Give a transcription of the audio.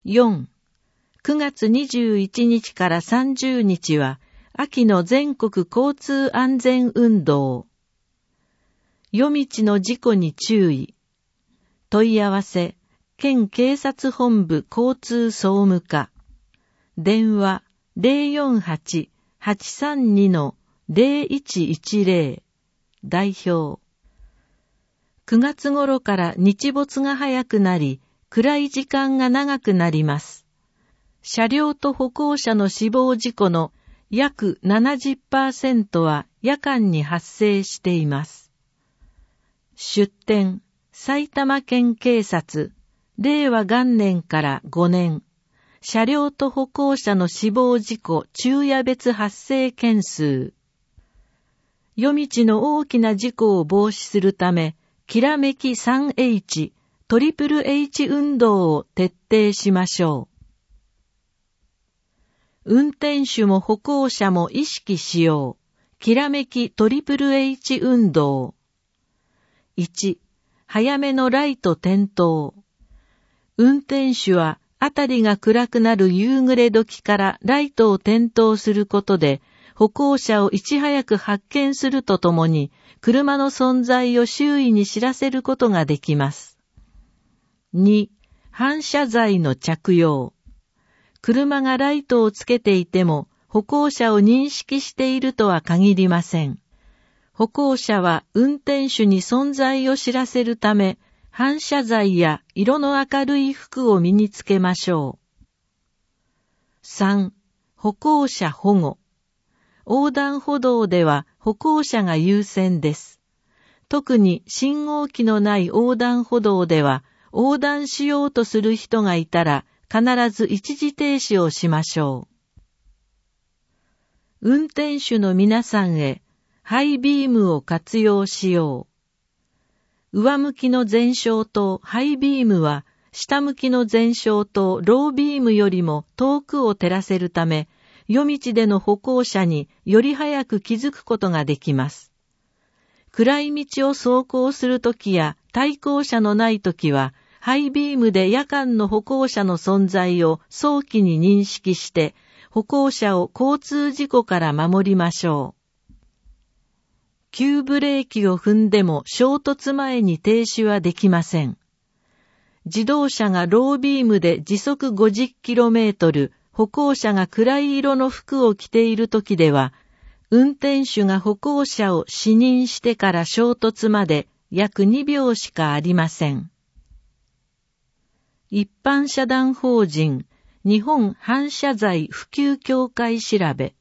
4、9月21日から30日は秋の全国交通安全運動。夜道の事故に注意。問い合わせ、県警察本部交通総務課。電話 048-832-0110。代表。9月頃から日没が早くなり、暗い時間が長くなります。車両と歩行者の死亡事故の約 70% は夜間に発生しています。出典、埼玉県警察、令和元年から5年、車両と歩行者の死亡事故昼夜別発生件数。夜道の大きな事故を防止するため、きらめき 3H、トリプル H 運動を徹底しましょう。運転手も歩行者も意識しよう。きらめきトリプル H 運動。1、早めのライト点灯。運転手は辺りが暗くなる夕暮れ時からライトを点灯することで、歩行者をいち早く発見するとともに、車の存在を周囲に知らせることができます。2、反射材の着用。車がライトをつけていても、歩行者を認識しているとは限りません。歩行者は運転手に存在を知らせるため、反射材や色の明るい服を身につけましょう。3、歩行者保護。横断歩道では歩行者が優先です。特に信号機のない横断歩道では、横断しようとする人がいたら、必ず一時停止をしましょう。運転手の皆さんへ、ハイビームを活用しよう。上向きの前照とハイビームは、下向きの前照とロービームよりも遠くを照らせるため、夜道での歩行者により早く気づくことができます。暗い道を走行するときや対向車のないときは、ハイビームで夜間の歩行者の存在を早期に認識して、歩行者を交通事故から守りましょう。急ブレーキを踏んでも衝突前に停止はできません。自動車がロービームで時速 50km、歩行者が暗い色の服を着ているときでは、運転手が歩行者を視認してから衝突まで約2秒しかありません。一般社団法人日本反射材普及協会調べ。